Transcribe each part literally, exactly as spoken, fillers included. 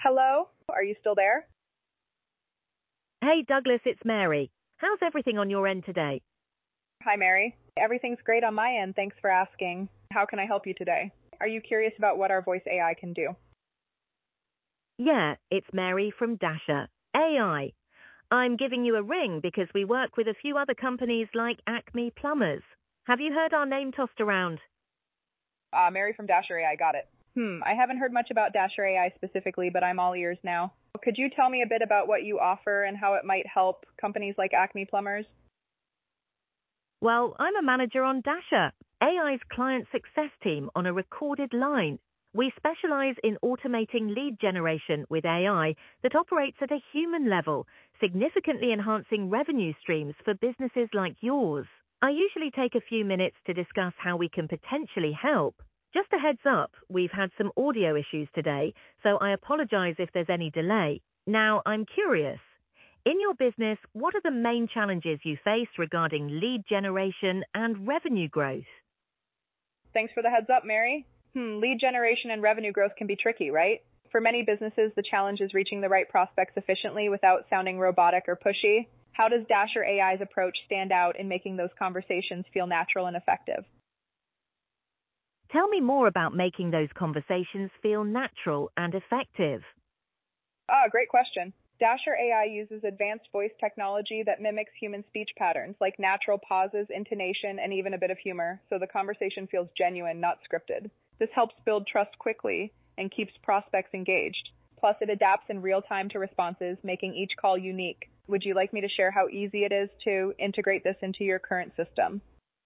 Hello? Are you still there? Hey, Douglas, it's Mary. How's everything on your end today? Hi, Mary. Everything's great on my end. Thanks for asking. How can I help you today? Are you curious about what our voice A I can do? Yeah, it's Mary from Dasher A I. I'm giving you a ring because we work with a few other companies like Acme Plumbers. Have you heard our name tossed around? Ah, Mary from Dasher A I, got it. Hmm, I haven't heard much about Dasher A I specifically, but I'm all ears now. Could you tell me a bit about what you offer and how it might help companies like Acme Plumbers? Well, I'm a manager on Dasher, A I's client success team on a recorded line. We specialize in automating lead generation with A I that operates at a human level, significantly enhancing revenue streams for businesses like yours. I usually take a few minutes to discuss how we can potentially help. Just a heads up, we've had some audio issues today, so I apologize if there's any delay. Now, I'm curious. In your business, what are the main challenges you face regarding lead generation and revenue growth? Thanks for the heads up, Mary. Hmm, lead generation and revenue growth can be tricky, right? For many businesses, the challenge is reaching the right prospects efficiently without sounding robotic or pushy. How does Dasher A I's approach stand out in making those conversations feel natural and effective? Tell me more about making those conversations feel natural and effective. Ah, great question. Dasher A I uses advanced voice technology that mimics human speech patterns, like natural pauses, intonation, and even a bit of humor, so the conversation feels genuine, not scripted. This helps build trust quickly and keeps prospects engaged. Plus, it adapts in real time to responses, making each call unique. Would you like me to share how easy it is to integrate this into your current system?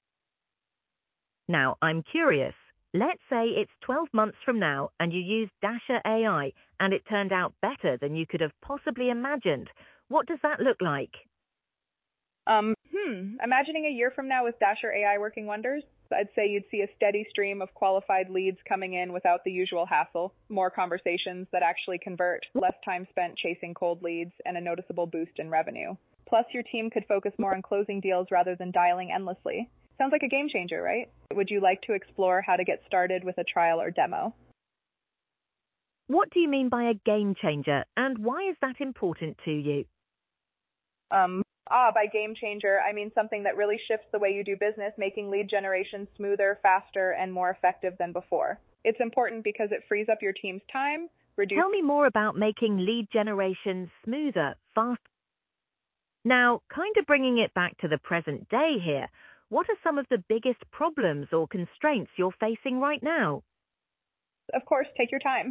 Now, I'm curious. Let's say it's twelve months from now and you use Dasher A I and it turned out better than you could have possibly imagined. What does that look like? Um, hmm, imagining a year from now with Dasher A I working wonders, I'd say you'd see a steady stream of qualified leads coming in without the usual hassle, more conversations that actually convert, less time spent chasing cold leads, and a noticeable boost in revenue. Plus, your team could focus more on closing deals rather than dialing endlessly. Sounds like a game changer, right? Would you like to explore how to get started with a trial or demo? What do you mean by a game changer and why is that important to you? Um, ah, by game changer, I mean something that really shifts the way you do business, making lead generation smoother, faster, and more effective than before. It's important because it frees up your team's time, reduces... Tell me more about making lead generation smoother, fast. Now, kind of bringing it back to the present day here, what are some of the biggest problems or constraints you're facing right now? Of course, take your time.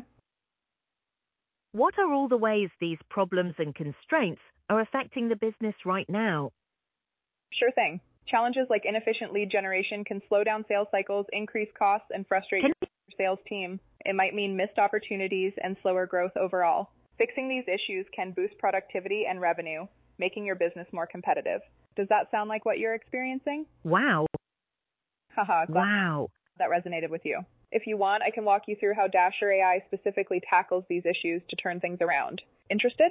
What are all the ways these problems and constraints are affecting the business right now? Sure thing. Challenges like inefficient lead generation can slow down sales cycles, increase costs, and frustrate Can your sales team. It might mean missed opportunities and slower growth overall. Fixing these issues can boost productivity and revenue, making your business more competitive. Does that sound like what you're experiencing? Wow. Haha, glad Wow. that resonated with you. If you want, I can walk you through how Dasher A I specifically tackles these issues to turn things around. Interested?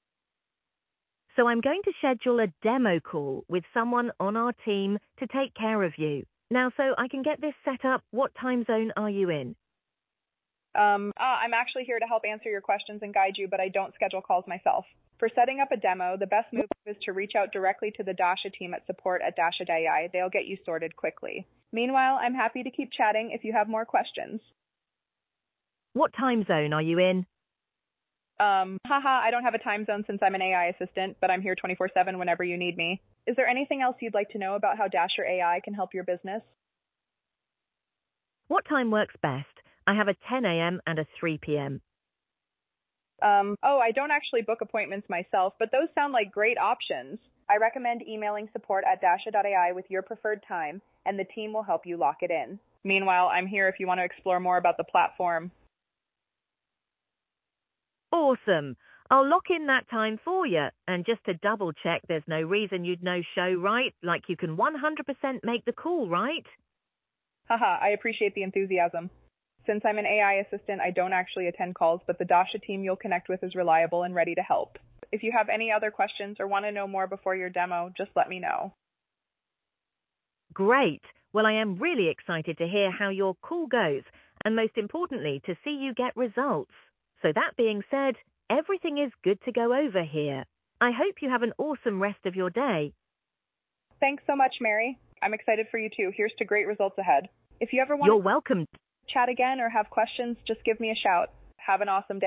So I'm going to schedule a demo call with someone on our team to take care of you. Now, so I can get this set up, what time zone are you in? Um, ah, I'm actually here to help answer your questions and guide you, but I don't schedule calls myself. For setting up a demo, the best move is to reach out directly to the Dasha team at support at Dasha dot A I. They'll get you sorted quickly. Meanwhile, I'm happy to keep chatting if you have more questions. What time zone are you in? Um, haha, I don't have a time zone since I'm an A I assistant, but I'm here twenty-four seven whenever you need me. Is there anything else you'd like to know about how Dasher A I can help your business? What time works best? I have a ten a.m. and a three p.m. Um, oh, I don't actually book appointments myself, but those sound like great options. I recommend emailing support at Dasha dot A I with your preferred time, and the team will help you lock it in. Meanwhile, I'm here if you want to explore more about the platform. Awesome. I'll lock in that time for you. And just to double check, there's no reason you'd no-show, right? Like you can one hundred percent make the call, right? Haha, I appreciate the enthusiasm. Since I'm an A I assistant, I don't actually attend calls, but the Dasha team you'll connect with is reliable and ready to help. If you have any other questions or want to know more before your demo, just let me know. Great. Well, I am really excited to hear how your call goes, and most importantly, to see you get results. So that being said, everything is good to go over here. I hope you have an awesome rest of your day. Thanks so much, Mary. I'm excited for you too. Here's to great results ahead. If you ever want You're to welcome. chat again or have questions, just give me a shout. Have an awesome day.